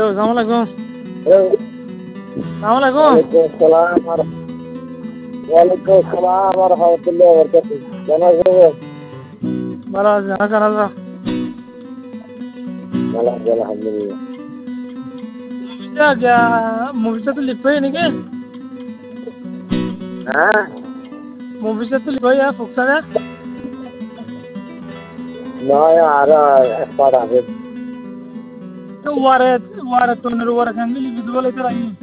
আসসালামু আলাইকুম। হ্যালো, আসসালামু আলাইকুম। ওয়ালাইকুম আসসালাম ওয়া রাহমাতুল্লাহি ওয়া বারাকাতুহু। কেমন আছেন? ভালো আছি, কেন আছো? ভালো আছি আলহামদুলিল্লাহ। মুভিটা তো লিখবই নাকি? হ্যাঁ? মুভিটা তো লিখবই ফুকসানে। নয় আর এক পার্ট আছে। ওয়ারে ওয়ারে তোনের ওয়ারে খান লিখবি তো বলে তো রাখি।